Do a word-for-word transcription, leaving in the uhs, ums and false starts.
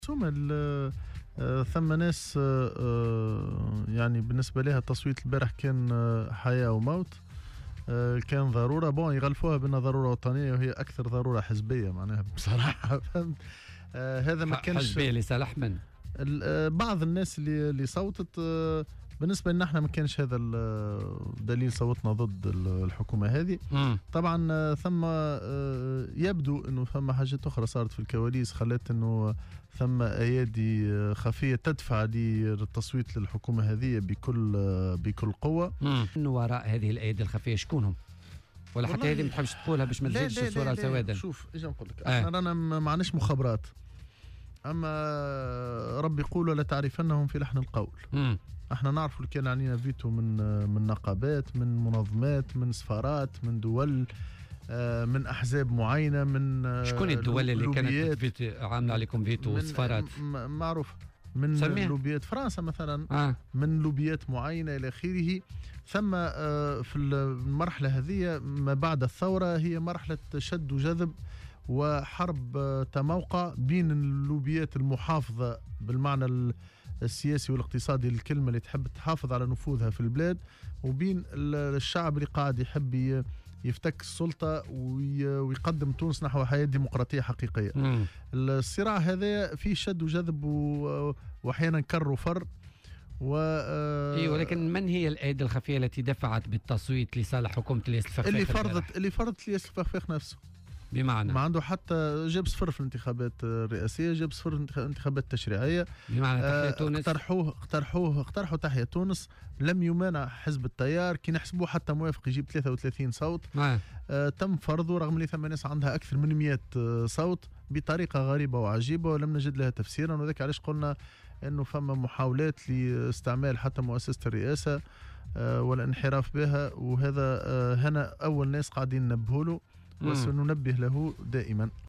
ثم ثم ناس يعني بالنسبة لها تصويت البارح كان حياة وموت، كان ضرورة بون يغلفوها بأنها ضرورة وطنية وهي أكثر ضرورة حزبية معناها بصراحة. فهمت؟ هذا ما كانش حزبية لصالح من؟ بعض الناس اللي اللي صوتت بالنسبة لنا احنا ما كانش هذا الدليل صوتنا ضد الحكومة هذه. مم. طبعا ثم يبدو انه ثم حاجات اخرى صارت في الكواليس خلت انه ثم ايادي خفية تدفع للتصويت للحكومة هذه بكل بكل قوة. من وراء هذه الايادي الخفية شكونهم؟ ولا حتى هذه ما تحبش تقولها باش ما تزيدش الصورة سوادا؟ شوف ايش نقول لك، آه. احنا رانا ما عندناش مخابرات، اما ربي يقول ولا تعرفنهم في لحن القول. مم. احنا نعرف اللي كان علينا فيتو من من نقابات، من منظمات، من سفارات، من دول، من احزاب معينه، من شكون الدول اللي كانت فيتو عامله عليكم فيتو وسفارات؟ معروف من سميه. لوبيات فرنسا مثلا، آه. من لوبيات معينه الى اخره. ثم في المرحله هذه ما بعد الثوره هي مرحله شد وجذب وحرب تموقع بين اللوبيات المحافظه بالمعنى السياسي والاقتصادي للكلمة اللي تحب تحافظ على نفوذها في البلاد، وبين الشعب اللي قاعد يحب يفتك السلطة ويقدم تونس نحو حياة ديمقراطية حقيقية. مم. الصراع هذا فيه شد وجذب وأحيانا كر وفر و إيه، ولكن من هي الأيدي الخفية التي دفعت بالتصويت لصالح حكومة الياس الفخفاخ؟ اللي فرضت اللي فرضت الياس الفخفاخ نفسه، بمعنى ما عنده حتى جاب صفر في الانتخابات الرئاسية، جاب صفر في الانتخابات التشريعية. بمعنى تحيا تونس اقترحوه اقترحوه اقترحوا تحيا تونس، لم يمانع حزب التيار كي نحسبوه حتى موافق يجيب ثلاثة وثلاثين صوت. آه. آه تم فرضه رغم اللي ثم ناس عندها أكثر من مئة صوت بطريقة غريبة وعجيبة ولم نجد لها تفسيرا، وذلك علاش قلنا أنه فما محاولات لاستعمال حتى مؤسسة الرئاسة آه والانحراف بها، وهذا آه هنا أول ناس قاعدين ننبهوا له وسننبه له دائما.